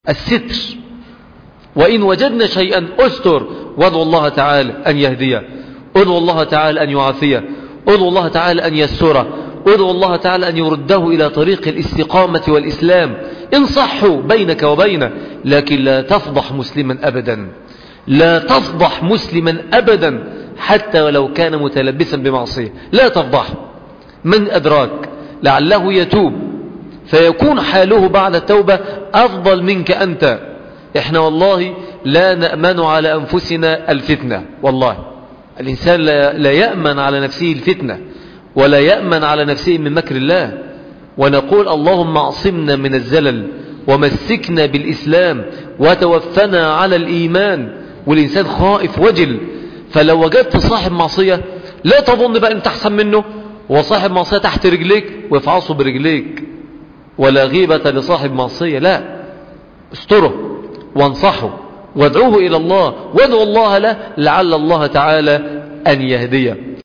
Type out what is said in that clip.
الستر، وإن وجدنا شيئا أستر، وادعو الله تعالى أن يهديه، ادعو الله تعالى أن يعافيه، ادعو الله تعالى أن يسره، ادعو الله تعالى أن يرده إلى طريق الاستقامة والإسلام. انصحوا بينك وبينه، لكن لا تفضح مسلما أبدا، لا تفضح مسلما أبدا حتى ولو كان متلبسا بمعصية، لا تفضحه. من أدراك لعله يتوب فيكون حاله بعد التوبة أفضل منك أنت. إحنا والله لا نأمن على أنفسنا الفتنة، والله الإنسان لا يأمن على نفسه الفتنة ولا يأمن على نفسه من مكر الله. ونقول اللهم اعصمنا من الزلل ومسكنا بالإسلام وتوفنا على الإيمان. والإنسان خائف وجل، فلو وجدت صاحب معصية لا تظن بقى أنت أحسن منه، وصاحب معصية تحت رجليك وافعصه برجليك. ولا غيبة لصاحب معصية، لا، استره وانصحه وادعوه إلى الله، وادعو الله له لعل الله تعالى أن يهديه.